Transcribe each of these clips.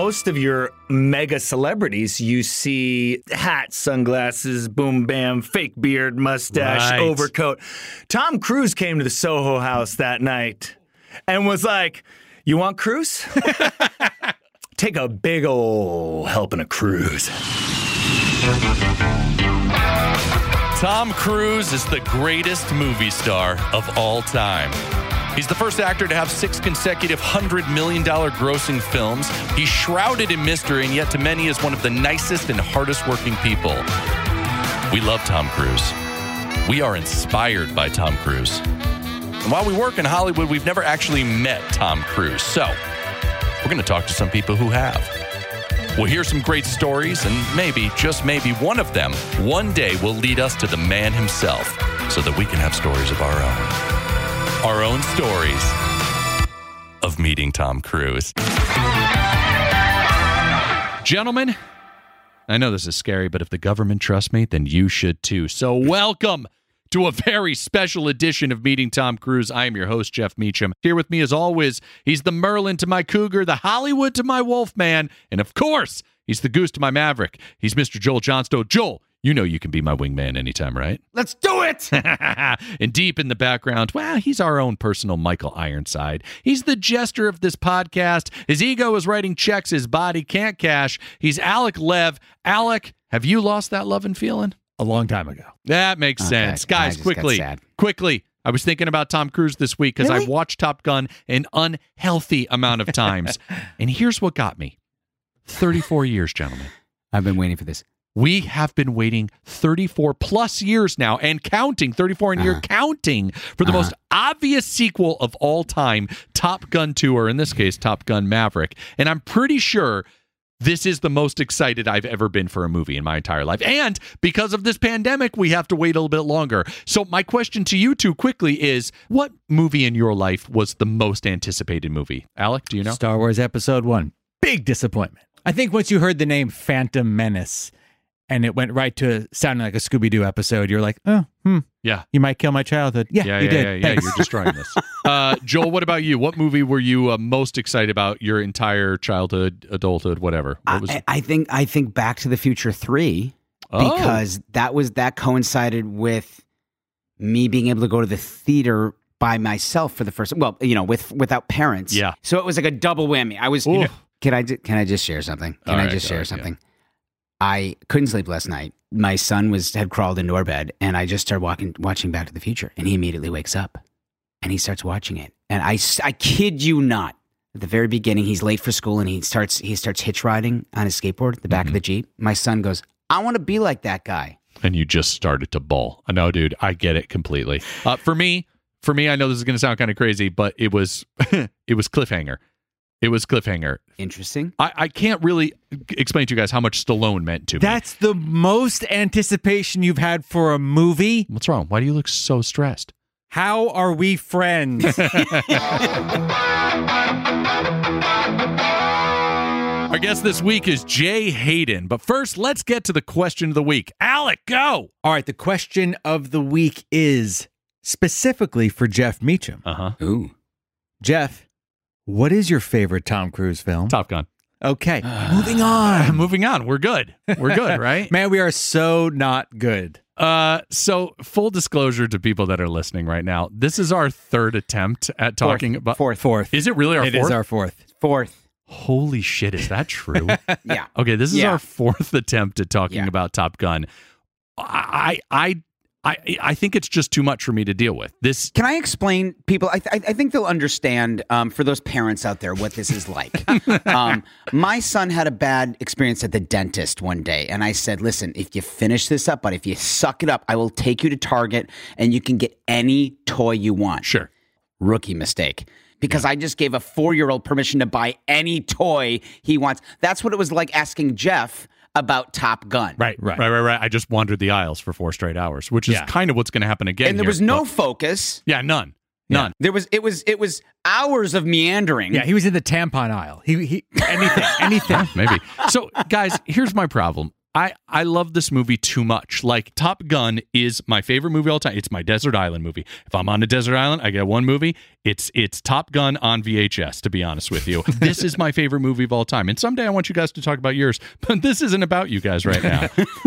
most of your mega celebrities, you see hats, sunglasses, boom, bam, fake beard, mustache, overcoat. Tom Cruise came to the Soho House that night and was like, "You want cruise? Take a big ol' helping a cruise." Tom Cruise is the greatest movie star of all time. He's the first actor to have 6 consecutive $100 million grossing films. He's shrouded in mystery, and yet to many is one of the nicest and hardest working people. We love Tom Cruise. We are inspired by Tom Cruise. And while we work in Hollywood, we've never actually met Tom Cruise. So we're going to talk to some people who have. We'll hear some great stories, and maybe, just maybe, one of them one day will lead us to the man himself so that we can have stories of our own. Our own stories of meeting Tom Cruise. Gentlemen, I know this is scary, but if the government trusts me, then you should too. So welcome to a very special edition of Meeting Tom Cruise. I am your host, Jeff Meacham. Here with me, as always, he's the Merlin to my Cougar, the Hollywood to my Wolfman, and of course, he's the Goose to my Maverick. He's Mr. Joel Johnstone. Joel, you know you can be my wingman anytime, right? Let's do it! And deep in the background, well, he's our own personal Michael Ironside. He's the jester of this podcast. His ego is writing checks his body can't cash. He's Alec Lev. Alec, have you lost that love and feeling? A long time ago. That makes sense. Guys, quickly. I was thinking about Tom Cruise this week because I watched Top Gun an unhealthy amount of times. And here's what got me. 34 years, gentlemen. I've been waiting for this. We have been waiting 34 plus years now and counting, 34 and you're counting for the most obvious sequel of all time, Top Gun 2, or in this case, Top Gun Maverick. And I'm pretty sure this is the most excited I've ever been for a movie in my entire life. And because of this pandemic, we have to wait a little bit longer. So my question to you two quickly is, what movie in your life was the most anticipated movie? Alec, do you know? Star Wars Episode 1. Big disappointment. I think once you heard the name Phantom Menace and it went right to sounding like a Scooby-Doo episode, you're like, yeah, you might kill my childhood. Yeah, you did. Yeah, you're destroying this. Joel, what about you? What movie were you most excited about your entire childhood, adulthood, whatever? What was I think Back to the Future 3 because that coincided with me being able to go to the theater by myself for the first, without parents. Yeah. So it was like a double whammy. I was. Can I just share something? Something? I couldn't sleep last night. My son had crawled into our bed, and I just started watching Back to the Future, and he immediately wakes up, and he starts watching it. And I kid you not, at the very beginning, he's late for school, and he starts hitch riding on his skateboard at the back of the Jeep. My son goes, "I want to be like that guy." And you just started to bawl. No, dude, I get it completely. For me, I know this is going to sound kind of crazy, but it was Cliffhanger. It was Cliffhanger. Interesting. I can't really explain to you guys how much Stallone meant to me. That's the most anticipation you've had for a movie? What's wrong? Why do you look so stressed? How are we friends? Our guest this week is Jay Hayden. But first, let's get to the question of the week. Alec, go! All right, the question of the week is specifically for Jeff Meacham. Ooh. Jeff, what is your favorite Tom Cruise film? Top Gun. Okay, moving on. Moving on. We're good. We're good, right? Man, we are so not good. So full disclosure to people that are listening right now, this is our third attempt at talking about... Fourth. Is it really our fourth? It is our fourth. Holy shit, is that true? Yeah. Okay, this is our fourth attempt at talking about Top Gun. I think it's just too much for me to deal with. This. Can I explain, people? I think they'll understand, for those parents out there, what this is like. My son had a bad experience at the dentist one day, and I said, listen, if you finish this up, but if you suck it up, I will take you to Target, and you can get any toy you want. Sure. Rookie mistake. Because I just gave a 4-year-old permission to buy any toy he wants. That's what it was like asking Jeff about Top Gun. Right. I just wandered the aisles for 4 straight hours, which is kind of what's going to happen again. And there was no focus. Yeah, none. It was hours of meandering. Yeah, he was in the tampon aisle. He anything. Maybe. So, guys, here's my problem. I love this movie too much. Like, Top Gun is my favorite movie of all time. It's my desert island movie. If I'm on a desert island, I get one movie. It's Top Gun on VHS, to be honest with you. This is my favorite movie of all time. And someday I want you guys to talk about yours, but this isn't about you guys right now.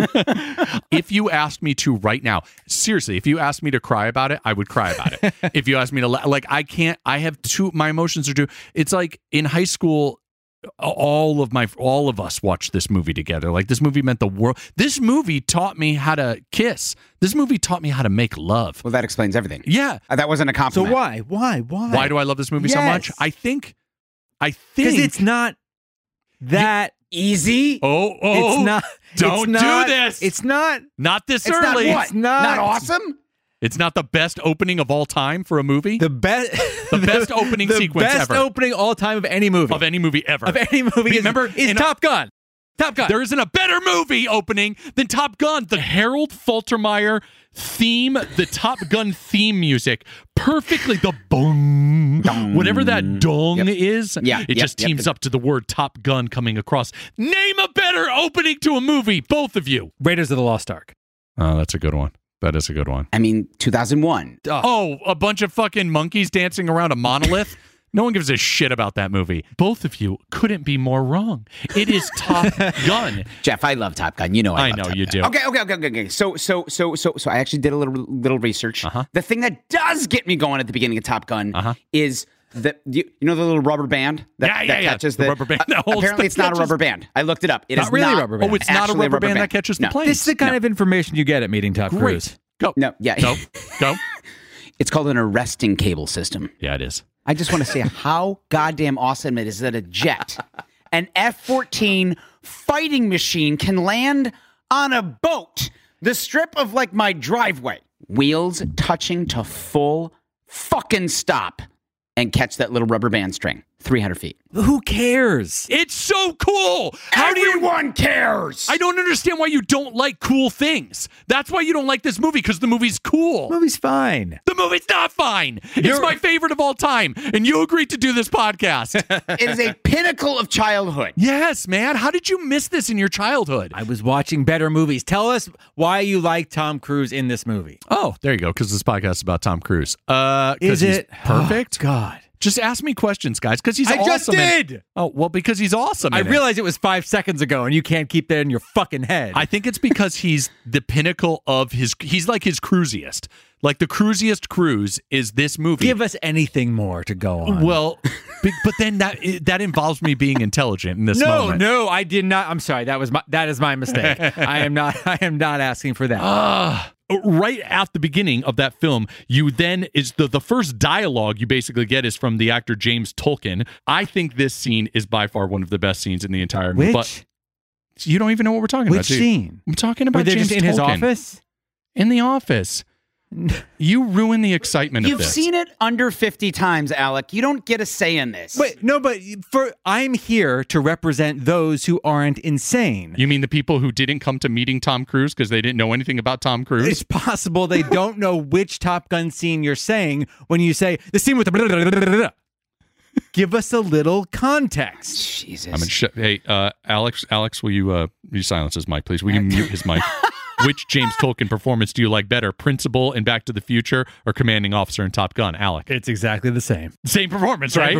If you asked me to right now, seriously, if you asked me to cry about it, I would cry about it. If you asked me to, like, I can't, I have my emotions are too, it's like in high school, all of us watched this movie together. Like, this movie meant the world. This movie taught me how to kiss. This movie taught me how to make love. Well, that explains everything. Yeah. That wasn't a compliment. So why? Why do I love this movie so much? I think because it's not that easy. It's not. Don't do this. It's not this early. Not what? Not awesome. It's not the best opening of all time for a movie. The best opening sequence ever. The best opening all time of any movie. Of any movie ever. Of any movie. Remember, is Top Gun. Top Gun. There isn't a better movie opening than Top Gun. The Harold Faltermeyer theme, the Top Gun theme music, perfectly, the boom, whatever that dong is, it just teams up to the word Top Gun coming across. Name a better opening to a movie, both of you. Raiders of the Lost Ark. Oh, that's a good one. That is a good one. I mean, 2001. Oh, a bunch of fucking monkeys dancing around a monolith? No one gives a shit about that movie. Both of you couldn't be more wrong. It is Top Gun. Jeff, I love Top Gun. You know I love Top you Gun. do. Okay. So I actually did a little research. The thing that does get me going at the beginning of Top Gun is you know the little rubber band that catches the rubber band. Apparently, it's not a rubber band. I looked it up. It is really not rubber band. Oh, it's not a rubber band that catches the plane. This is the kind of information you get at meeting Tom Cruise. Go. No, yeah. Go. It's called an arresting cable system. Yeah, it is. I just want to say how goddamn awesome it is that a jet, an F-14 fighting machine, can land on a boat, the strip of like my driveway, wheels touching to full fucking stop, and catch that little rubber band string 300 feet. Who cares? It's so cool. Everyone cares. I don't understand why you don't like cool things. That's why you don't like this movie, because the movie's cool. The movie's fine. The movie's not fine. It's my favorite of all time, and you agreed to do this podcast. It is a pinnacle of childhood. Yes, man. How did you miss this in your childhood? I was watching better movies. Tell us why you like Tom Cruise in this movie. Oh, there you go, because this podcast is about Tom Cruise. Is it perfect? Oh, God. Just ask me questions, guys, because he's awesome. I just did. Because he's awesome. I realized it was 5 seconds ago, and you can't keep that in your fucking head. I think it's because he's the pinnacle of he's like his cruisiest. Like, the cruisiest cruise is this movie. Give us anything more to go on. Well, but then that involves me being intelligent in this moment. No, I did not. I'm sorry. That is my mistake. I am not asking for that. Right at the beginning of that film, you then is the first dialogue you basically get is from the actor James Tolkien. I think this scene is by far one of the best scenes in the entire movie. Which? But you don't even know what we're talking about. Which scene? I'm talking about James just in Tolkien. his office? In the office. You ruin the excitement of this. You've seen it under 50 times, Alec. You don't get a say in this. But I'm here to represent those who aren't insane. You mean the people who didn't come to meeting Tom Cruise because they didn't know anything about Tom Cruise? It's possible they don't know which Top Gun scene you're saying when you say the scene with the Give us a little context. Jesus. Hey, Alex, will you silence his mic, please? Will you mute his mic? Which James Tolkien performance do you like better, Principal in Back to the Future or Commanding Officer in Top Gun? Alec. It's exactly the same. Same performance, right?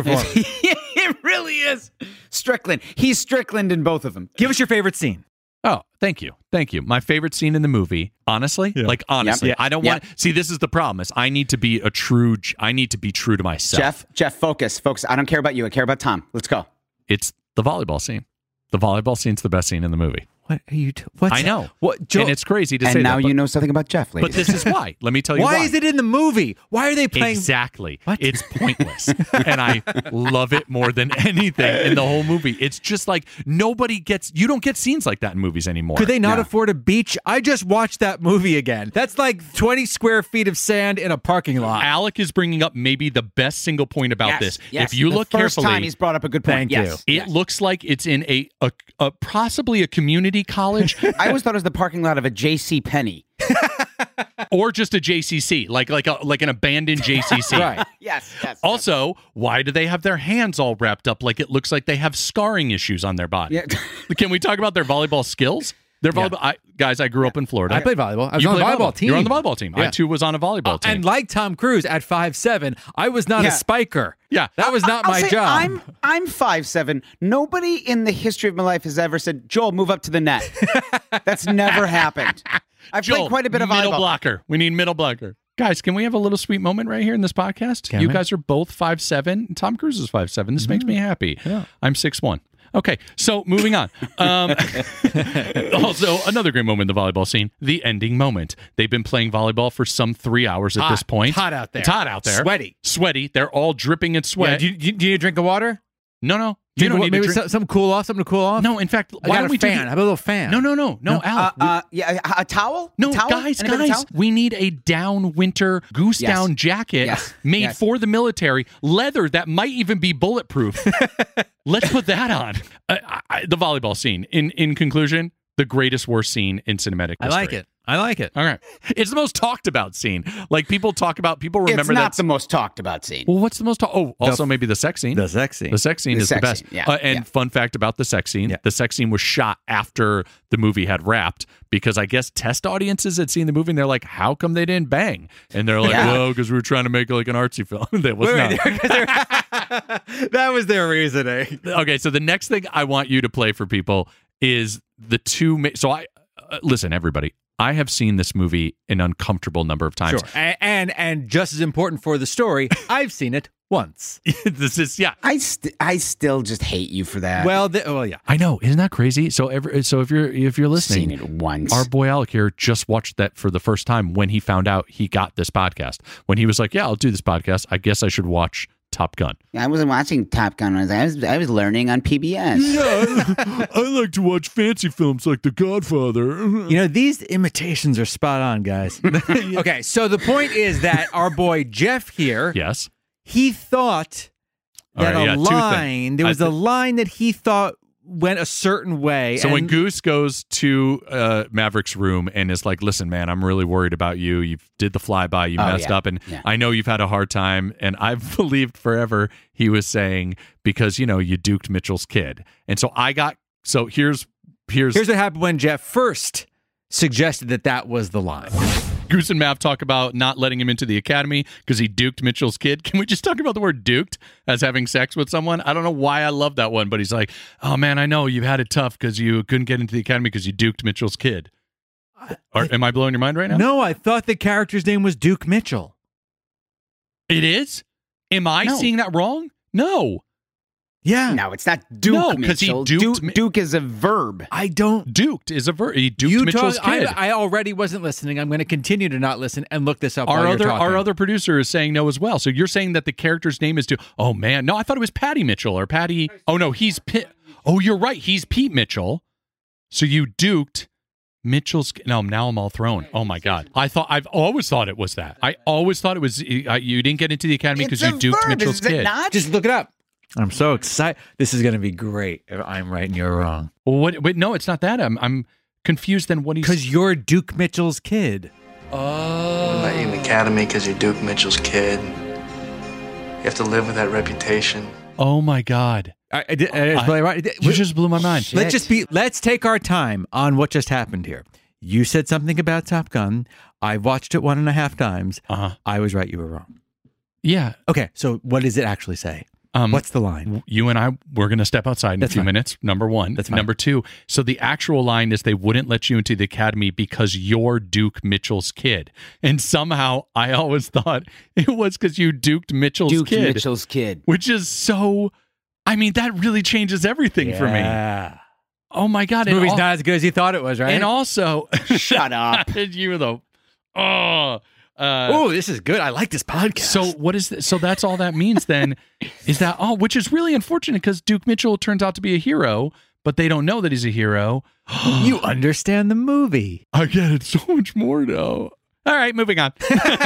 It really is. Strickland. He's Strickland in both of them. Give us your favorite scene. Oh, thank you. My favorite scene in the movie, honestly, I don't want. See, this is the problem. Is I need to be true to myself. Jeff, focus. I don't care about you. I care about Tom. Let's go. It's the volleyball scene. The volleyball scene's the best scene in the movie. What are you? What? I know. And it's crazy to say that. And now you know something about Jeff, ladies. But this is why. Let me tell you why. Why is it in the movie? Why are they playing? Exactly. What? It's pointless. And I love it more than anything in the whole movie. It's just like you don't get scenes like that in movies anymore. Could they not afford a beach? I just watched that movie again. That's like 20 square feet of sand in a parking lot. Alec is bringing up maybe the best single point about this. Yes. If you look first carefully. Time he's brought up a good point. Thank you. It looks like it's in a possibly a community college. I always thought it was the parking lot of a J.C. Penney. Or just a JCC, like an abandoned JCC. Right. Yes. Also, why do they have their hands all wrapped up like it looks like they have scarring issues on their body? Yeah. Can we talk about their volleyball skills? They're volleyball. Guys, I grew up in Florida. I played volleyball. I was on the volleyball team. You're on the volleyball team. I, too, was on a volleyball team. And like Tom Cruise at 5'7", I was not a spiker. Yeah. That was not my job. I'm 5'7". Nobody in the history of my life has ever said, Joel, move up to the net. That's never happened. I've played quite a bit of volleyball. Middle blocker. We need middle blocker. Guys, can we have a little sweet moment right here in this podcast? You guys are both 5'7". Tom Cruise is 5'7". This makes me happy. Yeah. I'm 6'1". Okay, so moving on. Also, another great moment in the volleyball scene, the ending moment. They've been playing volleyball for some 3 hours at this point. Hot out there. It's hot out there. Sweaty. They're all dripping in sweat. Yeah, do you need a drink of water? No. You don't need maybe to drink. something to cool off? No, in fact, why don't we do... I have a little fan. No, Al. A towel? No, towel? Guys, we need a down winter goose down jacket made for the military, leather that might even be bulletproof. Let's put that on. The volleyball scene. In conclusion, the greatest worst scene in cinematic history. I like it. All right. It's the most talked about scene. Like people remember that. It's not the most talked about scene. Well, what's the most also maybe the sex scene. The sex scene. The sex scene is the best. Fun fact about the sex scene, the sex scene was shot after the movie had wrapped because I guess test audiences had seen the movie and they're like, how come they didn't bang? And they're like, well, because we were trying to make like an artsy film. That was not. That was their reasoning. Okay, so the next thing I want you to play for people is the two. So listen, everybody. I have seen this movie an uncomfortable number of times. Sure. And just as important for the story, I've seen it once. This is I still just hate you for that. Well, I know. Isn't that crazy? So if you're listening, seen it once. Our boy Alec here just watched that for the first time when he found out he got this podcast. When he was like, "Yeah, I'll do this podcast. I guess I should watch Top Gun." I wasn't watching Top Gun. I was learning on PBS. Yeah, I like to watch fancy films like The Godfather. These imitations are spot on, guys. Okay, so the point is that our boy Jeff here, yes, he thought that there was a line that he thought went a certain way. So when Goose goes to Maverick's room and is like, listen, man, I'm really worried about you. You did the flyby. You messed up. And I know you've had a hard time. And I've believed forever he was saying, because, you duked Mitchell's kid. And so here's what happened when Jeff first suggested that was the line. Goose and Mav talk about not letting him into the academy because he duked Mitchell's kid. Can we just talk about the word duked as having sex with someone? I don't know why I love that one, but he's like, oh man, I know you've had it tough because you couldn't get into the academy because you duked Mitchell's kid. Am I blowing your mind right now? No, I thought the character's name was Duke Mitchell. It is? Am I seeing that wrong? No. Yeah. No, it's not Duke Mitchell. Duke is a verb. Duked is a verb. He duked Mitchell's kid. I already wasn't listening. I'm going to continue to not listen and look this up Our other producer is saying no as well. So you're saying that the character's name is Duke. Oh, man. No, I thought it was Patty Mitchell or Patty. Oh, no, he's Oh, you're right. He's Pete Mitchell. So you duked Mitchell's. No, now I'm all thrown. Oh, my God. I've always thought it was that. I always thought it was you didn't get into the academy because you duked Mitchell's kid. Not? Just look it up. I'm so excited. This is going to be great if I'm right and you're wrong. Well, wait, no, it's not that. I'm confused then what he's... Because you're Duke Mitchell's kid. Oh. Let you in the academy because you're Duke Mitchell's kid. You have to live with that reputation. Oh, my God. You just blew my mind. Let's take our time on what just happened here. You said something about Top Gun. I watched it 1.5 times. I was right. You were wrong. Yeah. Okay. So what does it actually say? What's the line? You and I, we're going to step outside in a few minutes. Number one. That's fine. Number two. So the actual line is they wouldn't let you into the academy because you're Duke Mitchell's kid. And somehow I always thought it was because you duked Mitchell's kid. Which is so, that really changes everything for me. Oh my God. This movie's not as good as you thought it was, right? And also. Shut up. You though. This is good. I like this podcast. So what is this? So that's all that means then is that, which is really unfortunate because Duke Mitchell turns out to be a hero, but they don't know that he's a hero. You understand the movie. I get it so much more now. All right, moving on.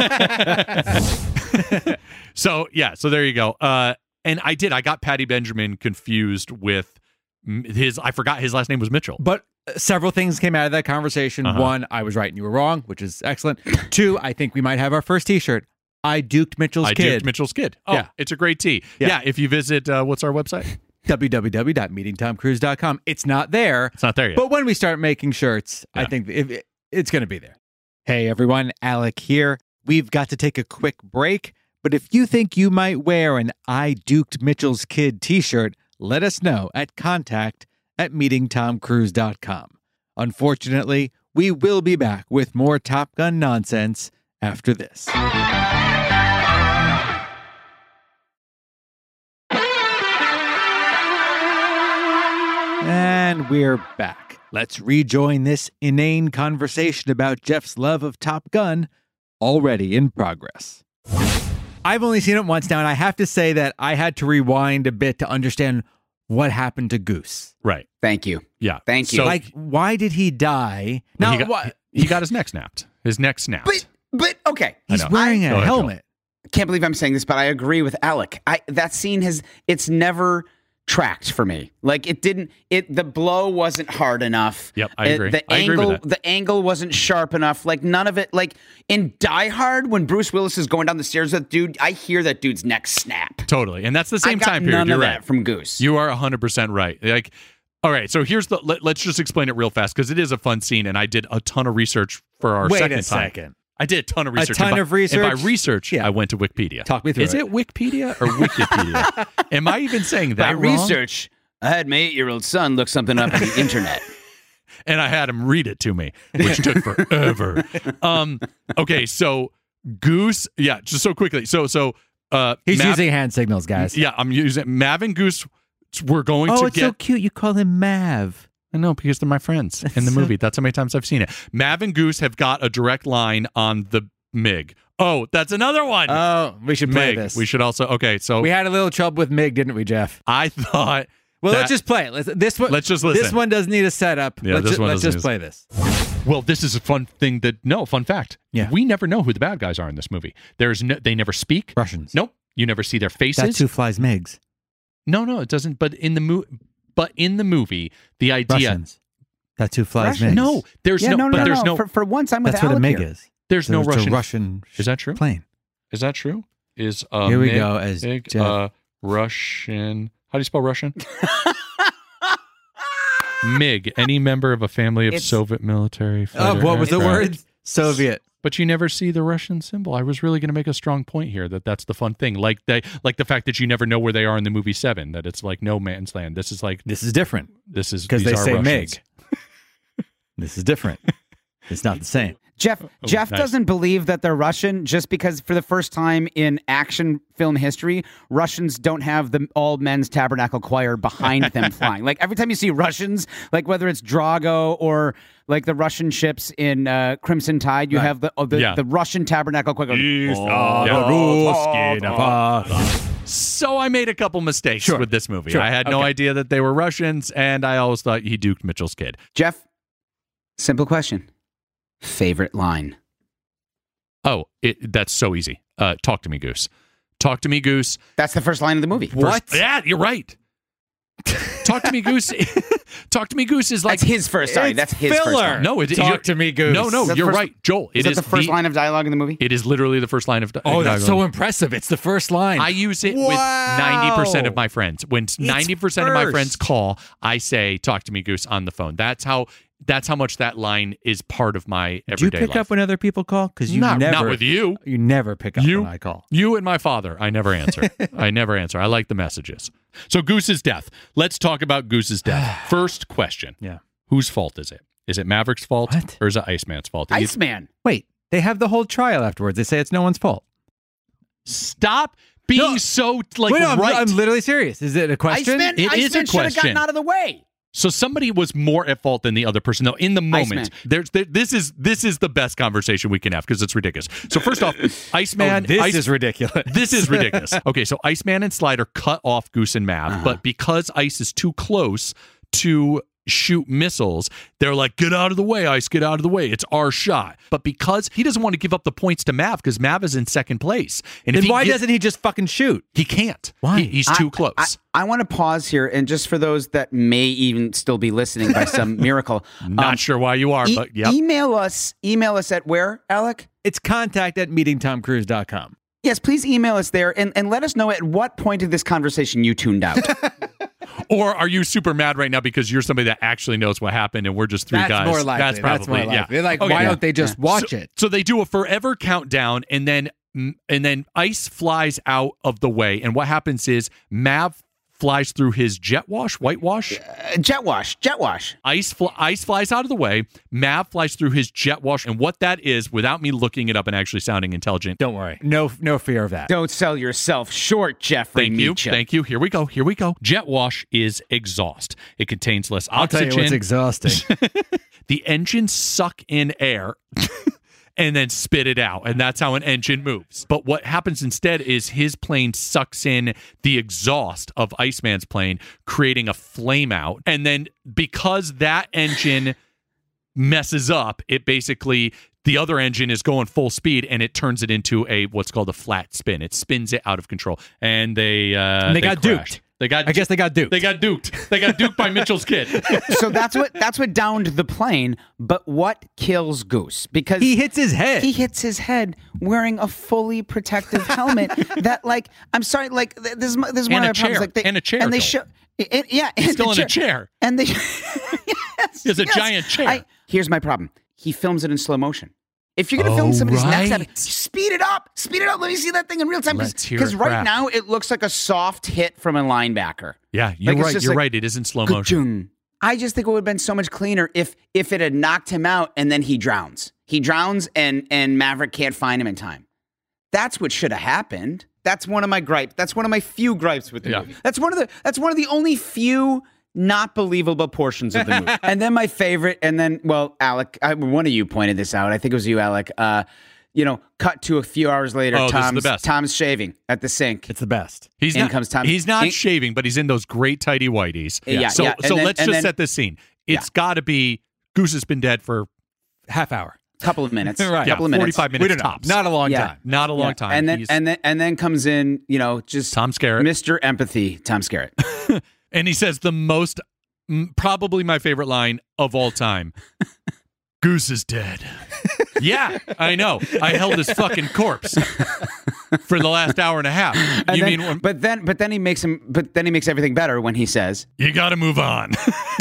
So there you go. And I got Patty Benjamin confused with I forgot his last name was Mitchell. But several things came out of that conversation. One, I was right and you were wrong, which is excellent. Two, I think we might have our first t-shirt. I duked Mitchell's kid. I duked Mitchell's kid. Oh, yeah. It's a great tee. Yeah, if you visit, what's our website? www.meetingtomcruise.com. It's not there. It's not there yet. But when we start making shirts, I think it's going to be there. Hey, everyone. Alec here. We've got to take a quick break. But if you think you might wear an I Duked Mitchell's Kid t-shirt, let us know at contact@meetingtomcruise.com. Unfortunately, we will be back with more Top Gun nonsense after this. And we're back. Let's rejoin this inane conversation about Jeff's love of Top Gun, already in progress. I've only seen it once now, and I have to say that I had to rewind a bit to understand what happened to Goose. Right. Thank you. Yeah. Thank you. So, Like, why did he die? Now, he got his neck snapped. His neck snapped. But okay. He's wearing a helmet. I can't believe I'm saying this, but I agree with Alec. That scene it's never tracked for me. Like the blow wasn't hard enough. Yep, I agree. The angle wasn't sharp enough. Like none of it. Like in Die Hard, when Bruce Willis is going down the stairs with that dude, I hear that dude's neck snap. Totally, and that's the same time period. You're right. That from Goose. You are 100% right. Like, all right. So here's let's just explain it real fast because it is a fun scene, and I did a ton of research for our second time. Wait a second. I did a ton of research. And by research, I went to Wikipedia. Talk me through Is it Wikipedia or Wikipedia? Am I even saying that wrong? Research, I had my 8-year-old son look something up on the internet. And I had him read it to me, which took forever. Okay, so Goose, just so quickly. So he's using hand signals, guys. Yeah, I'm using Mav and Goose. We're going to get. Oh, it's so cute. You call him Mav. I know, because they're my friends in the movie. That's how many times I've seen it. Mav and Goose have got a direct line on the MiG. Oh, that's another one. Oh, we should play this. We should also. Okay, so we had a little trouble with MiG, didn't we, Jeff? I thought. Well, let's just play it. Let's just listen. This one doesn't need a setup. Yeah, let's just play this. Well, this is a fun thing fun fact. Yeah. We never know who the bad guys are in this movie. They never speak. Russians. Nope. You never see their faces. That's who flies MiGs. No, it doesn't. But in the movie, the idea. Russians. That's who flies MiGs. No, there's no. For once, I'm with That's Alec what a MiG here. is. There's no Russian. A Russian. Is that true? Plane. Is that true? Is here we go as Jeff. Russian. How do you spell Russian? MiG. Any member of a family of Soviet military. What was the word? Soviet. But you never see the Russian symbol. I was really going to make a strong point here that's the fun thing. Like the fact that you never know where they are in the movie 7. That it's like no man's land. This is different. This is because they say Russians. MiG. This is different. It's not the same. Jeff nice. doesn't believe that they're Russian just because for the first time in action film history, Russians don't have the All Men's Tabernacle Choir behind them flying. Like every time you see Russians, like whether it's Drago or like the Russian ships in Crimson Tide, you have the Russian Tabernacle Choir. So I made a couple mistakes with this movie. I had no idea that they were Russians, and I always thought he duked Mitchell's kid. Jeff, simple question. Favorite line? Oh, that's so easy. Talk to me, Goose. Talk to me, Goose. That's the first line of the movie. What? Yeah, you're right. Talk to me, Goose. Talk to me, Goose is like that's his first. Sorry, that's his filler. first line. No, Talk to me, Goose. No, you're right, Joel. Is that the first line of dialogue in the movie? It is literally the first line of dialogue. Oh, that's so impressive. It's the first line. I use it with 90% of my friends. When 90% of my friends call, I say, talk to me, Goose, on the phone. That's how much that line is part of my everyday life. Do you pick up when other people call? Because you not with you. You never pick up when I call. You and my father, I never answer. I never answer. I like the messages. So Goose's death. Let's talk about Goose's death. First question. Yeah. Whose fault is it? Is it Maverick's fault or is it Iceman's fault? Iceman. Wait, they have the whole trial afterwards. They say it's no one's fault. Stop being right. I'm literally serious. Is it a question? Iceman is a question. Should have gotten out of the way. So somebody was more at fault than the other person, though. In the moment, this is the best conversation we can have because it's ridiculous. So first off, Iceman, this is ridiculous. This is ridiculous. Okay, so Iceman and Slider cut off Goose and Mav, but because Ice is too close to shoot missiles, they're like, get out of the way, Ice, get out of the way. It's our shot. But because he doesn't want to give up the points to Mav because Mav is in second place. And then why doesn't he just fucking shoot? He can't. Why? He's too close. I want to pause here, and just for those that may even still be listening by some miracle. Not sure why you are, but yep. Email us at where, Alec? It's contact@meetingtomcruise.com. Yes, please email us there and let us know at what point of this conversation you tuned out. Or are you super mad right now because you're somebody that actually knows what happened and we're just three guys? More likely. That's probably more likely. yeah. Like, why don't they just watch it? So they do a forever countdown, and then Ice flies out of the way, and what happens is Mav flies through his whitewash. Jet wash. Ice flies out of the way. Mav flies through his jet wash, and what that is, without me looking it up and actually sounding intelligent. Don't worry. No fear of that. Don't sell yourself short, Jeffrey. Thank you. Here we go. Jet wash is exhaust. It contains less oxygen. I'll tell you what's exhausting. The engines suck in air. And then spit it out. And that's how an engine moves. But what happens instead is his plane sucks in the exhaust of Iceman's plane, creating a flame out. And then because that engine messes up, it basically, the other engine is going full speed and it turns it into what's called a flat spin. It spins it out of control. And they got duped. I guess they got duped. They got duped by Mitchell's kid. So that's what downed the plane. But what kills Goose? Because he hits his head. He hits his head wearing a fully protective helmet. That, like, I'm sorry, like this is one of my problems. Like and a chair. And they show, he's still in a chair. And they, he has a giant chair. Here's my problem. He films it in slow motion. If you're going to film somebody's neck, speed it up. Let me see that thing in real time. Because right now it looks like a soft hit from a linebacker. Yeah, you're right. You're right. It is in slow motion. I just think it would have been so much cleaner if it had knocked him out and then he drowns. He drowns and Maverick can't find him in time. That's what should have happened. That's one of my gripes. That's one of my few gripes with the movie. That's one of the only few not believable portions of the movie. And then my favorite, Alec, one of you pointed this out. I think it was you, Alec. Cut to a few hours later. Tom's shaving at the sink. It's the best. He's not shaving, but he's in those great tighty whities. So let's just set this scene. It's got to be Goose has been dead for half hour. Couple of minutes. Right. Couple of minutes. 45 minutes tops. Not a long time. Not a long time. And then comes in, just Tom Skerritt. Mr. Empathy, Tom Skerritt. And he says the most, probably my favorite line of all time. Goose is dead. Yeah, I know. I held his fucking corpse for the last hour and a half. But then he makes everything better when he says, "You got to move on."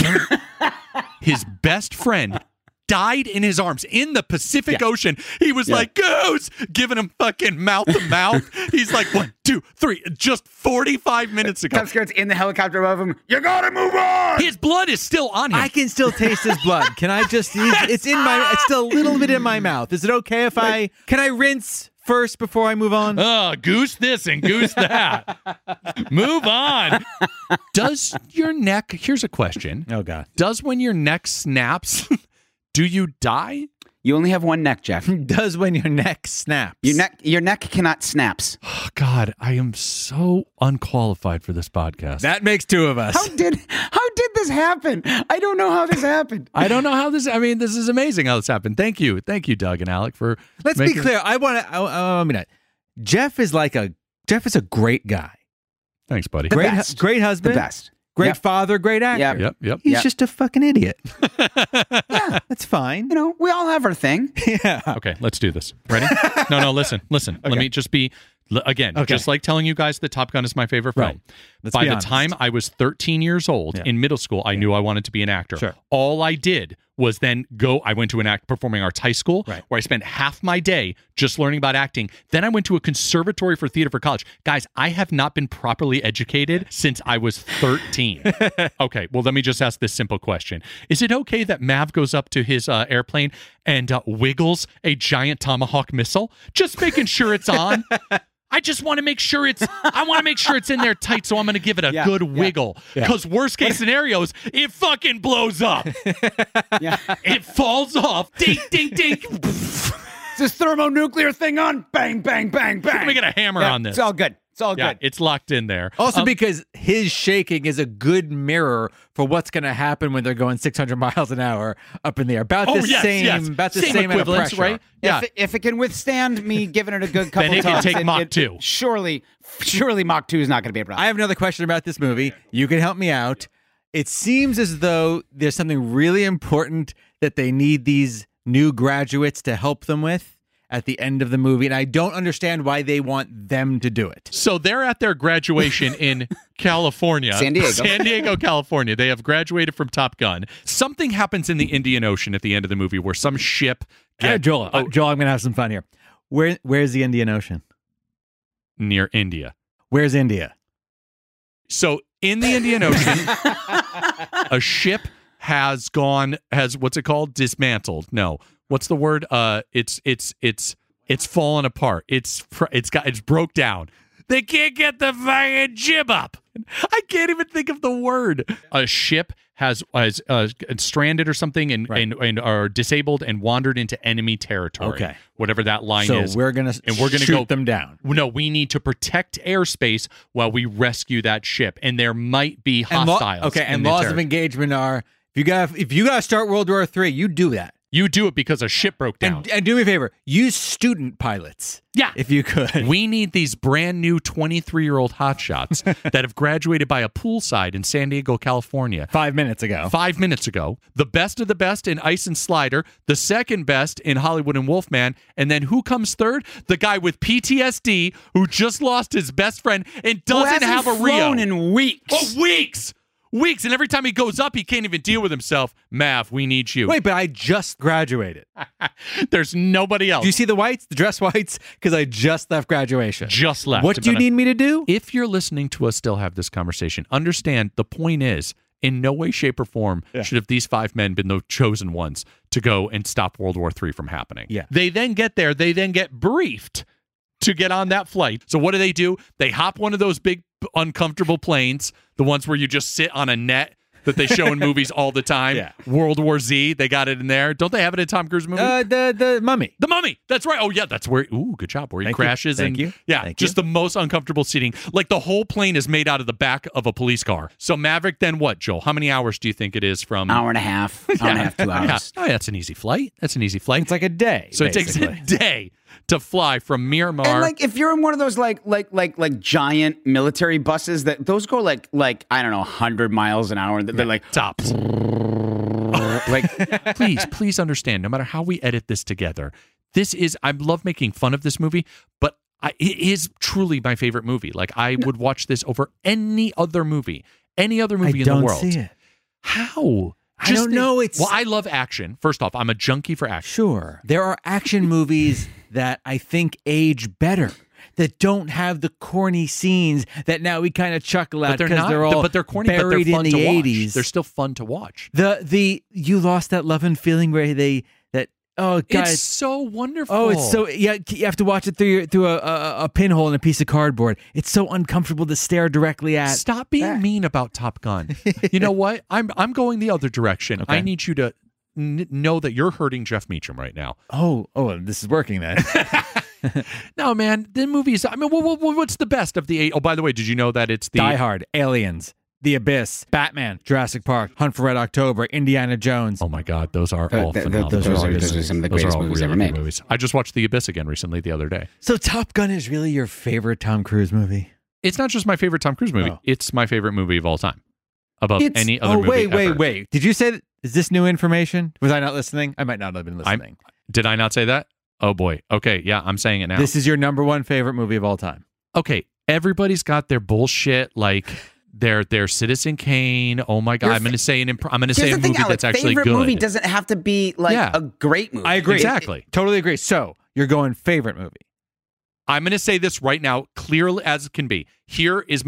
His best friend died in his arms in the Pacific Ocean. He was like, Goose, giving him fucking mouth to mouth. He's like, 1, 2, 3, just 45 minutes ago. Tom Skerritt's in the helicopter above him. You gotta move on. His blood is still on him. I can still taste his blood. Can I just? It's still a little bit in my mouth. Is it okay if can I rinse first before I move on? Oh, Goose this and Goose that. Move on. Does your neck? Here's a question. Oh God. Does when your neck snaps? Do you die? You only have one neck, Jeff. Does when your neck snaps. Your neck cannot snaps. Oh, God, I am so unqualified for this podcast. That makes two of us. How did this happen? I don't know how this happened. I don't know how this. I mean, this is amazing how this happened. Thank you, Doug and Alec, for. Let's be clear. Jeff is a great guy. Thanks, buddy. Great husband. The best. Great father, great actor. Yep. He's just a fucking idiot. Yeah, that's fine. We all have our thing. Yeah. Okay, let's do this. Ready? No, listen. Okay. Let me just be, again, just like telling you guys that Top Gun is my favorite film. Right. By the time I was 13 years old in middle school, I knew I wanted to be an actor. Sure. All I did was then I went to an performing arts high school where I spent half my day just learning about acting. Then I went to a conservatory for theater for college. Guys, I have not been properly educated since I was 13. Okay, well, let me just ask this simple question. Is it okay that Mav goes up to his airplane and wiggles a giant Tomahawk missile? Just making sure it's on. I just want to make sure it's in there tight, so I'm going to give it a good wiggle. Because worst case scenarios, it fucking blows up. It falls off. Ding, ding, ding. Is this thermonuclear thing on? Bang, bang, bang, bang. Let me get a hammer on this. It's all good. It's all good. It's locked in there. Also because his shaking is a good mirror for what's going to happen when they're going 600 miles an hour up in the air. About the same amount of pressure. Right? Yeah. If it can withstand me giving it a good couple then times, it can take Mach 2. Surely Mach 2 is not going to be a problem. I have another question about this movie. You can help me out. It seems as though there's something really important that they need these new graduates to help them with. at the end of the movie, and I don't understand why they want them to do it. So they're at their graduation in California. San Diego. San Diego, California. They have graduated from Top Gun. Something happens in the Indian Ocean at the end of the movie where some ship... Joel, I'm going to have some fun here. Where's the Indian Ocean? Near India. Where's India? So in the Indian Ocean, a ship has what's it called? Dismantled. No. What's the word? It's fallen apart. It's broke down. They can't get the fucking jib up. I can't even think of the word. A ship has stranded or something and are disabled and wandered into enemy territory. Okay. Whatever that line is. So we're gonna shoot them down. No, we need to protect airspace while we rescue that ship. And there might be hostiles. And laws of engagement are if you gotta start World War III, you do that. You do it because a ship broke down. And do me a favor, use student pilots. Yeah. If you could. We need these brand new 23-year-old hotshots that have graduated by a poolside in San Diego, California. 5 minutes ago. 5 minutes ago. The best of the best in Ice and Slider. The second best in Hollywood and Wolfman. And then who comes third? The guy with PTSD who just lost his best friend and doesn't have a Rio. Flown in weeks. Oh, weeks, and every time he goes up, he can't even deal with himself. Mav, we need you. Wait, but I just graduated. There's nobody else. Do you see the whites, the dress whites? Because I just left graduation. Just left. What do you need me to do? If you're listening to us still have this conversation, understand the point is, in no way, shape, or form should have these 5 men been the chosen ones to go and stop World War III from happening. Yeah. They then get there. They then get briefed to get on that flight. So what do? They hop one of those big uncomfortable planes, the ones where you just sit on a net that they show in movies all the time. Yeah. World War Z, they got it in there. Don't they have it in Tom Cruise movie? The Mummy. The Mummy. That's right. Oh, yeah, that's where, good job, where he crashes. Thank you. Yeah, Thank just you. the most uncomfortable seating. Like the whole plane is made out of the back of a police car. So Maverick, then what, Joel? How many hours do you think it is from? Hour and a half, 2 hours. Yeah. Oh, that's an easy flight. It's like a day. So basically. it takes a day to fly from Miramar. And like if you're in one of those like giant military buses that those go like I don't know 100 miles an hour. They're like tops. Like, please understand. No matter how we edit this together, I love making fun of this movie, but it is truly my favorite movie. Like I would watch this over any other movie in the world. I don't see it. How? I don't know. I love action. First off, I'm a junkie for action. Sure. There are action movies that I think age better, that don't have the corny scenes that now we kind of chuckle at because they're all corny, buried but they're fun in the to watch. 80s. They're still fun to watch. You lost that love and feeling where oh God, it's so wonderful. Oh, it's so you have to watch it through a pinhole in a piece of cardboard. It's so uncomfortable to stare directly at. Stop being mean about Top Gun. You know what? I'm going the other direction. Okay. I need you to know that you're hurting Jeff Meacham right now. Oh, this is working then. No, man, the movies. I mean, what's the best of the 8? Oh, by the way, did you know that it's the Die Hard, Aliens, The Abyss, Batman, Jurassic Park, Hunt for Red October, Indiana Jones. Oh my God, those are all phenomenal. Those are some of the greatest movies ever made. Movies. I just watched The Abyss again recently the other day. So Top Gun is really your favorite Tom Cruise movie? It's not just my favorite Tom Cruise movie. Oh. It's my favorite movie of all time. Above any other movie ever. Wait. Did you say that? Is this new information? Was I not listening? I might not have been listening. Did I not say that? Oh boy. Okay, yeah, I'm saying it now. This is your number one favorite movie of all time. Okay, everybody's got their bullshit like their Citizen Kane. Oh my God, I'm going to say a movie that's actually good. Favorite movie doesn't have to be like a great movie. I agree. Exactly. Totally agree. So, you're going favorite movie. I'm going to say this right now, clearly as it can be. Here is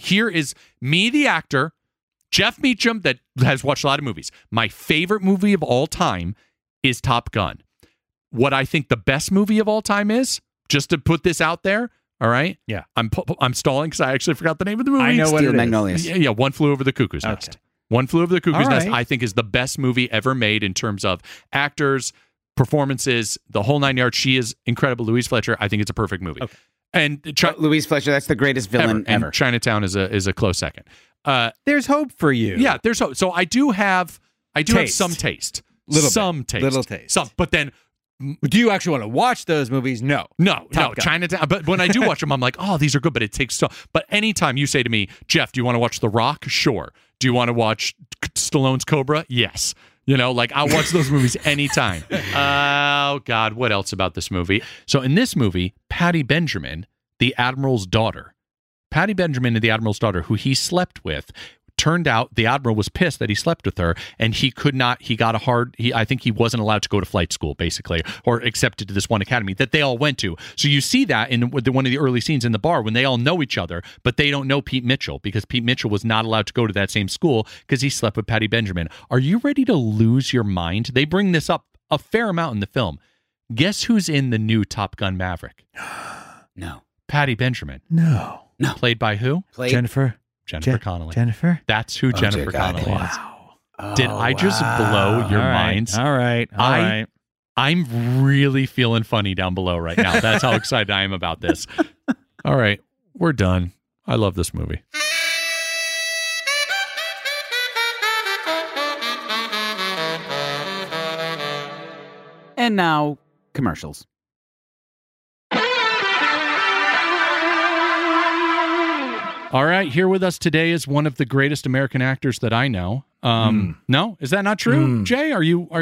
me, the actor, Jeff Meacham, that has watched a lot of movies. My favorite movie of all time is Top Gun. What I think the best movie of all time is, just to put this out there, all right? Yeah. I'm stalling because I actually forgot the name of the movie. I know what it Magnolias. is. Yeah, One Flew Over the Cuckoo's Nest. Okay. One Flew Over the Cuckoo's All Nest, right. I think, is the best movie ever made in terms of actors, performances, the whole 9 yards. She is incredible. Louise Fletcher, I think it's a perfect movie. Okay. And Louise Fletcher, that's the greatest villain ever. And Chinatown is a close second. There's hope for you. Yeah, there's hope. So I do have some taste. Little taste. Some, but then do you actually want to watch those movies? No. Chinatown. But when I do watch them, I'm like, oh, these are good, but it takes so. But anytime you say to me, Jeff, do you want to watch The Rock? Sure. Do you want to watch Stallone's Cobra? Yes. You know, like I'll watch those movies anytime. Oh, God. What else about this movie? So in this movie, Patty Benjamin, the Admiral's daughter, who he slept with, turned out the Admiral was pissed that he slept with her, and I think he wasn't allowed to go to flight school, basically, or accepted to this one academy that they all went to. So you see that in one of the early scenes in the bar when they all know each other, but they don't know Pete Mitchell because Pete Mitchell was not allowed to go to that same school because he slept with Patty Benjamin. Are you ready to lose your mind? They bring this up a fair amount in the film. Guess who's in the new Top Gun Maverick? No. Patty Benjamin. No. Played by who? Jennifer Connelly. Jennifer? That's who Jennifer Connelly is. Wow. Did I just blow your minds? All right. I'm really feeling funny down below right now. That's how excited I am about this. All right. We're done. I love this movie. And now, commercials. All right, here with us today is one of the greatest American actors that I know. No, is that not true? Jay,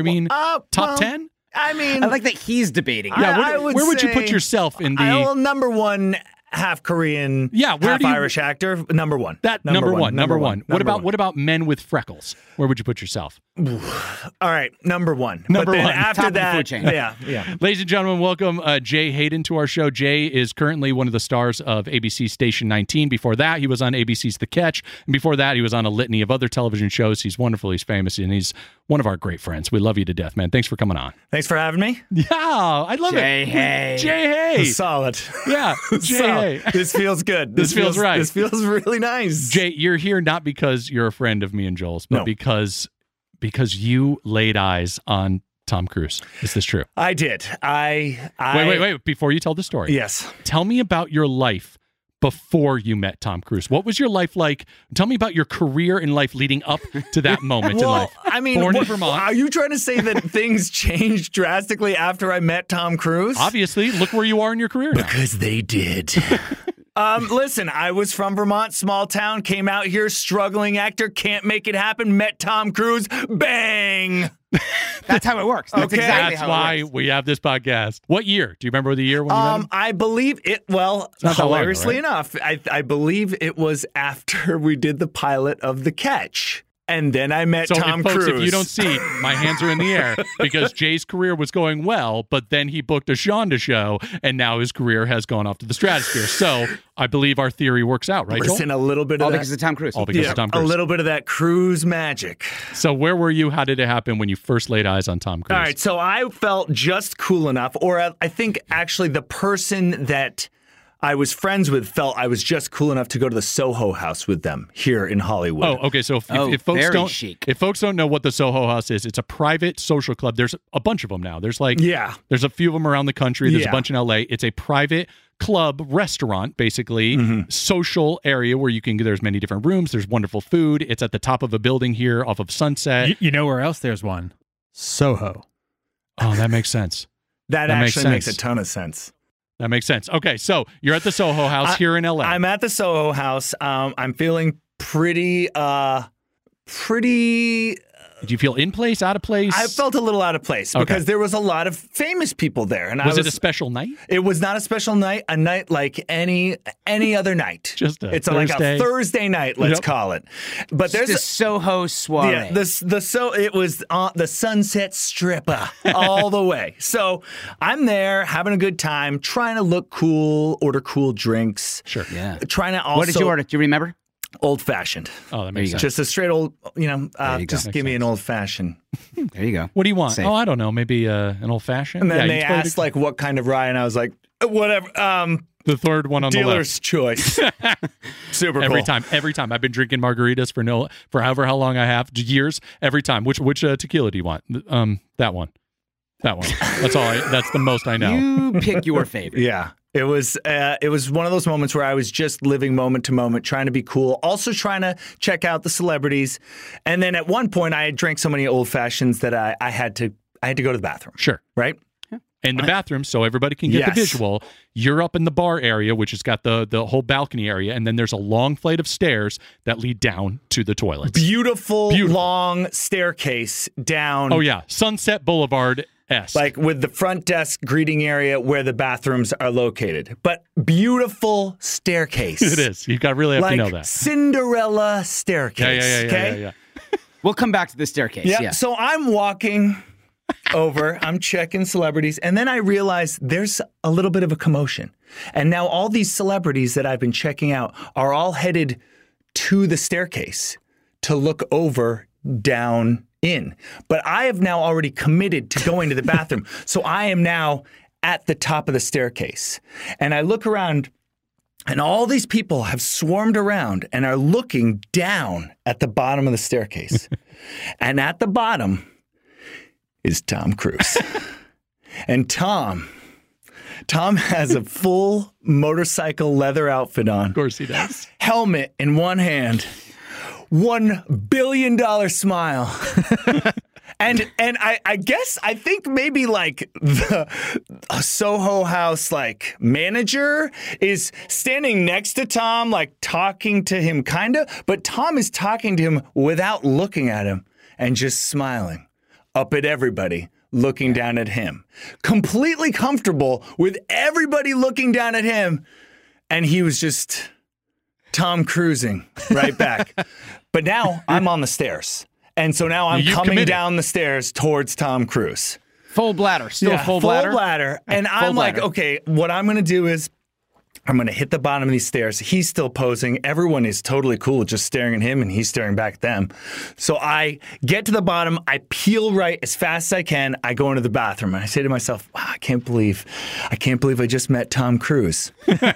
top 10? I mean, I like that he's debating. Yeah, where would you put yourself in the... number one, half Korean, half Irish actor. Number one. Number one. What about men with freckles? Where would you put yourself? All right, number one. Number one. After Top that, of the food chain. Yeah. Ladies and gentlemen, welcome Jay Hayden to our show. Jay is currently one of the stars of ABC Station 19. Before that, he was on ABC's The Catch. And before that, he was on a litany of other television shows. He's wonderful. He's famous. And he's one of our great friends. We love you to death, man. Thanks for coming on. Thanks for having me. Yeah, I love Jay it. Hay. Jay Hay. Solid. Yeah, Jay Hay. This feels good. This feels right. This feels really nice. Jay, you're here not because you're a friend of me and Joel's, but No. because you laid eyes on Tom Cruise. Is this true? I did. Wait. Before you tell the story. Yes. Tell me about your life before you met Tom Cruise. What was your life like? Tell me about your career in life leading up to that moment in life. I mean, Born in Vermont. Are you trying to say that things changed drastically after I met Tom Cruise? Obviously. Look where you are in your career now. Because they did. Listen, I was from Vermont, small town, came out here, struggling actor, can't make it happen, met Tom Cruise, bang! That's how it works. That's Okay. exactly That's how why it works. we have this podcast. What year? Do you remember the year when you met him? I believe it, not that long ago, hilariously right? enough, I believe it was after we did the pilot of The Catch. And then I met Tom folks, Cruise. if you don't see, my hands are in the air because Jay's career was going well, but then he booked a Shonda show, and now his career has gone off to the stratosphere. So I believe our theory works out, right, Joel? Listen, a little bit All of because that. of Tom Cruise. All because of Tom Cruise. A little bit of that Cruise magic. So where were you? How did it happen when you first laid eyes on Tom Cruise? All right, so I felt just cool enough, or I think actually the person that I was friends with felt I was just cool enough to go to the Soho House with them here in Hollywood. Oh, okay. So if folks very don't, chic. if folks don't know what the Soho House is, it's a private social club. There's a bunch of them now. There's there's a few of them around the country. There's a bunch in LA. It's a private club restaurant, basically social area where you can. There's many different rooms. There's wonderful food. It's at the top of a building here off of Sunset. You know where else there's one? Soho. Oh, that makes sense. That makes actually makes a sense. ton of sense. That makes sense. Okay, so you're at the Soho House here in LA. I'm at the Soho House. I'm feeling pretty. Do you feel in place, out of place? I felt a little out of place because there was a lot of famous people there, and Was it a special night? It was not a special night. A night like any other night. Just a it's Thursday. like a Thursday night. Let's call it. But there's the Soho soiree. Yeah, it was the Sunset Strip all the way. So I'm there having a good time, trying to look cool, order cool drinks. Sure. Yeah. Trying to also. What did you order? Do you remember? Old fashioned. Oh, that makes sense. Just a straight old, just give me an sense. old fashioned. There you go. What do you want? Safe. Oh, I don't know. Maybe an old fashioned. And then you they totally asked like what kind of rye, and I was like, whatever. the third one on the left. Dealer's choice. Super Every cool. time. I've been drinking margaritas for however how long I have, years. Every time. Which tequila do you want? That one. That's all. That's the most I know. You pick your favorite. Yeah. It was one of those moments where I was just living moment to moment, trying to be cool, also trying to check out the celebrities. And then at one point I had drank so many old fashions that I had to go to the bathroom. Sure. Right? And the bathroom, so everybody can get the visual. You're up in the bar area, which has got the whole balcony area, and then there's a long flight of stairs that lead down to the toilets. Beautiful. Long staircase down. Oh, yeah. Sunset Boulevard-esque. Like with the front desk greeting area where the bathrooms are located. But beautiful staircase. It is. You really have to know that. Cinderella staircase. Yeah. We'll come back to the staircase. Yeah. So I'm walking over, I'm checking celebrities, and then I realize there's a little bit of a commotion. And now all these celebrities that I've been checking out are all headed to the staircase to look over down in. But I have now already committed to going to the bathroom. So I am now at the top of the staircase. And I look around, and all these people have swarmed around and are looking down at the bottom of the staircase. And at the bottom is Tom Cruise. And Tom has a full motorcycle leather outfit on. Of course he does. Helmet in one hand. $1 billion smile. And I think maybe like the Soho House like manager is standing next to Tom, like talking to him kind of, but Tom is talking to him without looking at him and just smiling up at everybody looking down at him. Completely comfortable with everybody looking down at him. And he was just Tom cruising right back. But now I'm on the stairs. And so now I'm coming down the stairs towards Tom Cruise. Full bladder. Still full bladder? Full bladder. And I'm like, okay, what I'm going to do is I'm going to hit the bottom of these stairs. He's still posing. Everyone is totally cool just staring at him, and he's staring back at them. So I get to the bottom. I peel right as fast as I can. I go into the bathroom, and I say to myself, wow, I can't believe I just met Tom Cruise.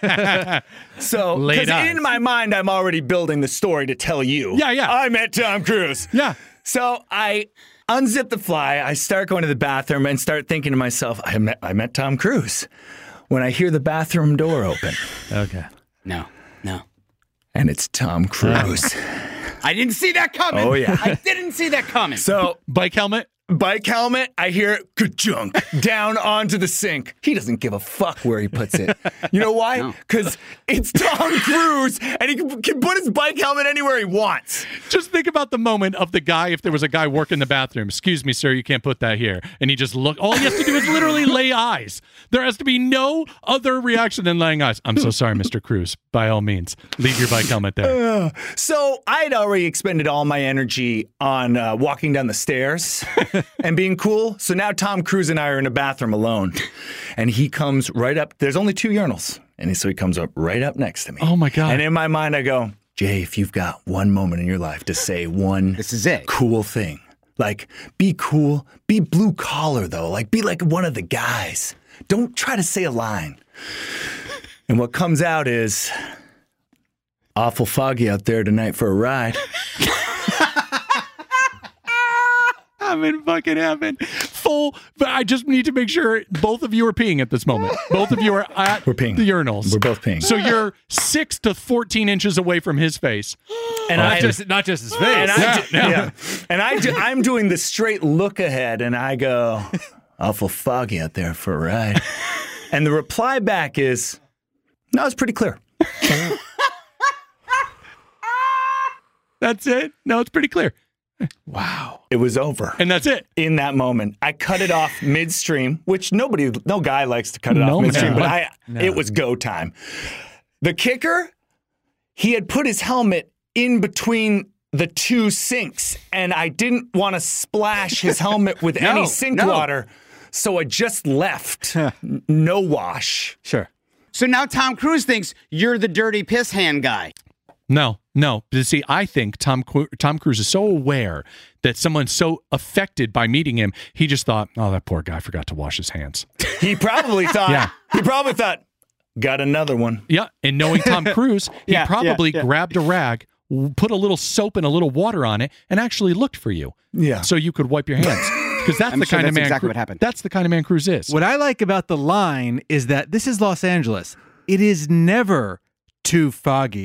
So, because in my mind, I'm already building the story to tell you. Yeah. I met Tom Cruise. Yeah. So I unzip the fly. I start going to the bathroom and start thinking to myself, I met Tom Cruise. When I hear the bathroom door open. Okay. No. And it's Tom Cruise. I didn't see that coming. Oh, yeah. I didn't see that coming. So, Bike helmet, I hear ka-junk down onto the sink. He doesn't give a fuck where he puts it. You know why? Because it's Tom Cruise, and he can put his bike helmet anywhere he wants. Just think about the moment of the guy, if there was a guy working the bathroom. Excuse me, sir, you can't put that here. And he just all he has to do is literally lay eyes. There has to be no other reaction than laying eyes. I'm so sorry, Mr. Cruise. By all means, leave your bike helmet there. So I had already expended all my energy on walking down the stairs and being cool. So now Tom Cruise and I are in a bathroom alone. And he comes right up. There's only 2 urinals. And so he comes up right up next to me. Oh, my God. And in my mind, I go, Jay, if you've got one moment in your life to say one this is it. Cool thing, like be cool, be blue collar, though. Like be like one of the guys. Don't try to say a line. And what comes out is awful foggy out there tonight for a ride. I'm in fucking heaven. But I just need to make sure both of you are peeing at this moment. Both of you are at We're peeing. The urinals. We're both peeing. So you're 6 to 14 inches away from his face. And not just his face. And I'm doing the straight look ahead, and I go, awful foggy out there for a ride. And the reply back is, no, it's pretty clear. That's it? No, it's pretty clear. Wow. It was over. And that's it. In that moment. I cut it off midstream, which no guy likes to cut it off midstream, but it was go time. The kicker, he had put his helmet in between the 2 sinks, and I didn't want to splash his helmet with any sink water, so I just left. No wash. Sure. So now Tom Cruise thinks you're the dirty piss hand guy. No. See, I think Tom Cruise is so aware that someone's so affected by meeting him, he just thought, oh, that poor guy forgot to wash his hands. He probably thought, got another one. Yeah, and knowing Tom Cruise, he probably grabbed a rag, put a little soap and a little water on it, and actually looked for you. Yeah. So you could wipe your hands. Because that's the kind of man. Exactly what happened. That's the kind of man Cruise is. What I like about the line is that this is Los Angeles. It is never too foggy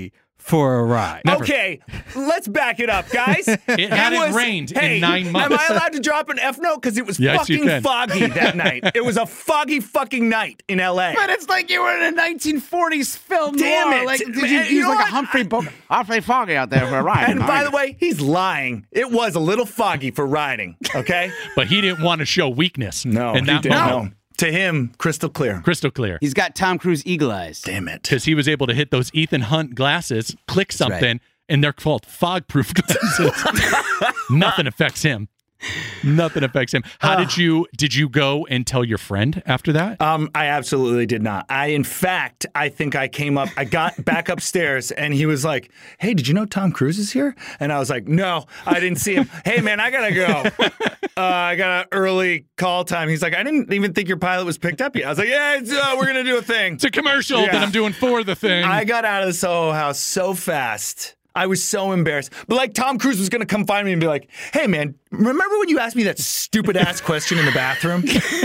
for a ride. Never. Okay, let's back it up, guys. It hadn't rained in 9 months. Am I allowed to drop an F note? Because it was Yes, you fucking can. foggy that night. It was a foggy fucking night in L.A. But it's like you were in a 1940s film Damn noir. it. Like, did Man, you you use know like what? a Humphrey Bogart? Awfully foggy out there for a ride. And by the way, he's lying. It was a little foggy for riding, okay? But he didn't want to show weakness. No, in he that didn't. moment. No. To him, crystal clear. Crystal clear. He's got Tom Cruise eagle eyes. Damn it. Because he was able to hit those Ethan Hunt glasses, click something, and they're called fog-proof glasses. Nothing affects him. Nothing affects him. How did you go and tell your friend after that? I absolutely did not. In fact, I think I got back upstairs and he was like, hey, did you know Tom Cruise is here? And I was like, no, I didn't see him. Hey, man, I got to go. I got an early call time. He's like, I didn't even think your pilot was picked up yet. I was like, yeah, we're going to do a thing. It's a commercial that I'm doing for the thing. I got out of the Soho House so fast. I was so embarrassed. But like Tom Cruise was going to come find me and be like, hey, man, remember when you asked me that stupid-ass question in the bathroom?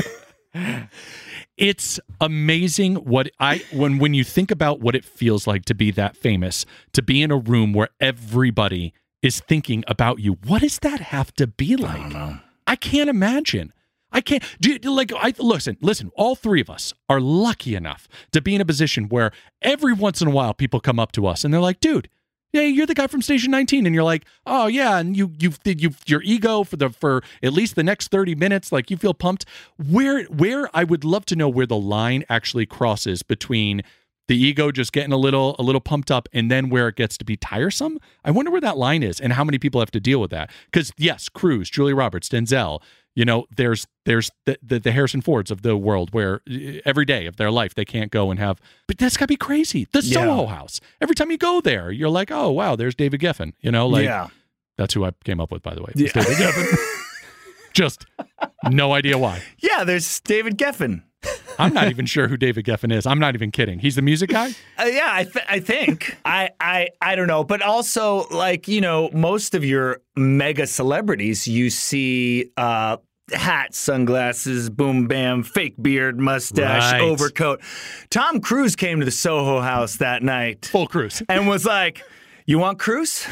It's amazing when you think about what it feels like to be that famous, to be in a room where everybody is thinking about you. What does that have to be like? I don't know. I can't imagine. I can't. Listen. All three of us are lucky enough to be in a position where every once in a while people come up to us and they're like, dude, yeah, you're the guy from Station 19, and you're like, oh yeah, and you've your ego for at least the next 30 minutes, like you feel pumped. Where I would love to know where the line actually crosses between the ego just getting a little pumped up and then where it gets to be tiresome. I wonder where that line is and how many people have to deal with that. Because yes, Cruise, Julia Roberts, Denzel. You know, there's the Harrison Fords of the world where every day of their life they can't go and have. But that's got to be crazy. The Soho House. Every time you go there, you're like, oh, wow, there's David Geffen. You know, like that's who I came up with, by the way. Yeah. David Geffen. Just no idea why. Yeah, there's David Geffen. I'm not even sure who David Geffen is. I'm not even kidding. He's the music guy? Yeah, I think. I don't know. But also, like, you know, most of your mega celebrities, you see hat, sunglasses, boom, bam, fake beard, mustache, overcoat. Tom Cruise came to the Soho House that night. Full cruise. And was like, you want cruise?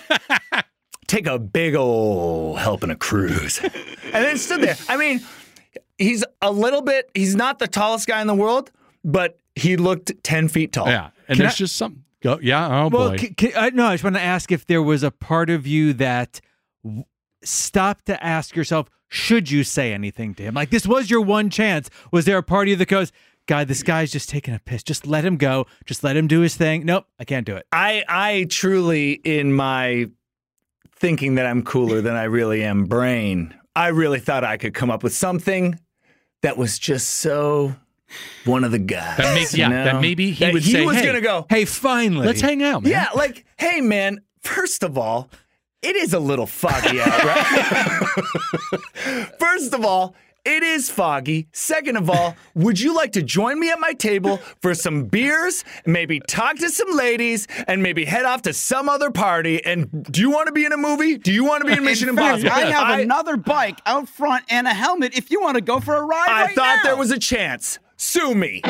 Take a big ol' helping a cruise. And then stood there. I mean, he's not the tallest guy in the world, but he looked 10 feet tall. Yeah. And there's just something. Yeah. Oh, boy. No, I just want to ask if there was a part of you that stopped to ask yourself, should you say anything to him? Like, this was your one chance. Was there a part of you that goes, God, this guy's just taking a piss. Just let him go. Just let him do his thing. Nope, I can't do it. I truly, in my thinking that I'm cooler than I really am brain, I really thought I could come up with something that was just so one of the guys. That maybe he would say, he was hey, going to go, hey, finally. let's hang out, man. Yeah, like, hey, man, first of all, it is a little foggy out, right? First of all, it is foggy. Second of all, would you like to join me at my table for some beers, maybe talk to some ladies, and maybe head off to some other party? And do you want to be in a movie? Do you want to be in Mission Impossible? I have another bike out front and a helmet if you want to go for a ride I thought now. there was a chance. Sue me.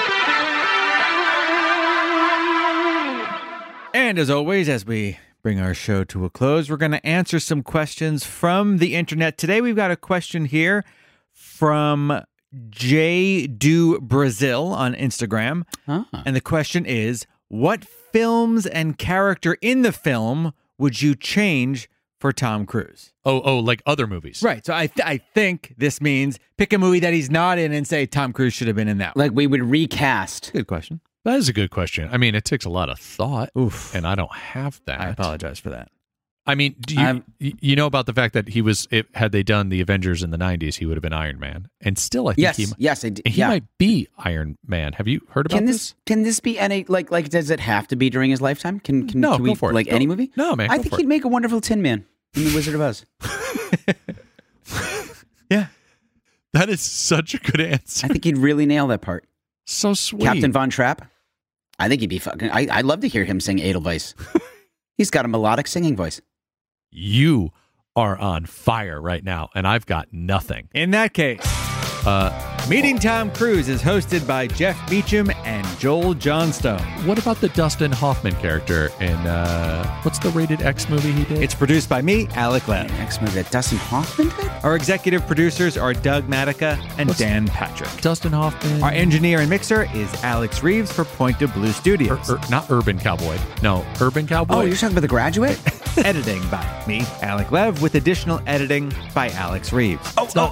And as always, as we bring our show to a close, we're going to answer some questions from the internet. Today, we've got a question here from J Do Brazil on Instagram. And the question is, what films and character in the film would you change for Tom Cruise? Oh, like other movies. Right. So I think this means pick a movie that he's not in and say Tom Cruise should have been in that one. Like we would recast. Good question. That is a good question. I mean, it takes a lot of thought. Oof. And I don't have that. I apologize for that. I mean, do you know about the fact that had they done the Avengers in the 90s, he would have been Iron Man. And still, I think he might be Iron Man. Have you heard about this? Can this be any, like, does it have to be during his lifetime? Can we, go for it. Like any movie? No, man. I think he'd make a wonderful Tin Man in The Wizard of Oz. Yeah. That is such a good answer. I think he'd really nail that part. So sweet. Captain Von Trapp. I think he'd be fucking, I'd love to hear him sing Edelweiss. He's got a melodic singing voice. You are on fire right now, and I've got nothing. In that case, Meeting Tom Cruise is hosted by Jeff Beecham and Joel Johnstone. What about the Dustin Hoffman character in, what's the rated X movie he did? It's produced by me, Alec Lev. Next movie that Dustin Hoffman did? Our executive producers are Doug Matica and Dan Patrick. Dustin Hoffman. Our engineer and mixer is Alex Reeves for Point of Blue Studios. Not Urban Cowboy. No, Urban Cowboy. Oh, you're talking about The Graduate? Editing by me, Alec Lev, with additional editing by Alex Reeves.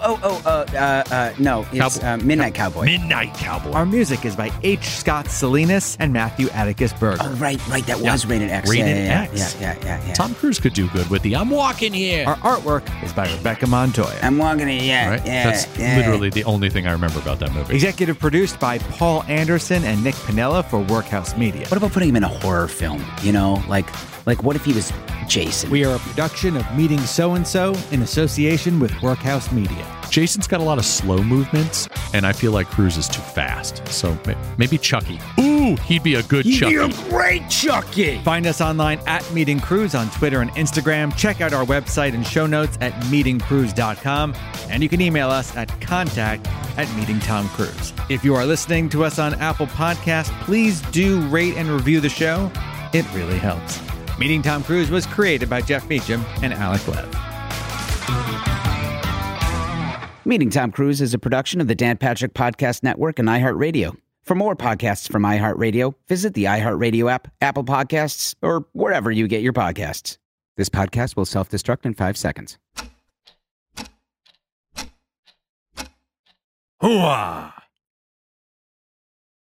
No, it's Midnight Cowboy. Midnight Cowboy. Our music is by H. Scott Salinas and Matthew Atticus Berger. Oh, right. That was rated X. Rated X. Yeah. Tom Cruise could do good with the I'm walking here. Our artwork is by Rebecca Montoya. I'm walking here. Right? That's literally the only thing I remember about that movie. Executive produced by Paul Anderson and Nick Pinella for Workhouse Media. What about putting him in a horror film? You know, like what if he was Jason? We are a production of Meeting So-and-So in association with Workhouse Media. Jason's got a lot of slow movements, and I feel like Cruise is too fast. So maybe Chucky. Ooh, he'd be a good Chucky. You're a great Chucky. Find us online at Meeting Cruise on Twitter and Instagram. Check out our website and show notes at meetingcruise.com. And you can email us at contact@meetingtomcruise. If you are listening to us on Apple Podcasts, please do rate and review the show. It really helps. Meeting Tom Cruise was created by Jeff Beecham and Alec Lev. Meeting Tom Cruise is a production of the Dan Patrick Podcast Network and iHeartRadio. For more podcasts from iHeartRadio, visit the iHeartRadio app, Apple Podcasts, or wherever you get your podcasts. This podcast will self-destruct in 5 seconds. Hooah!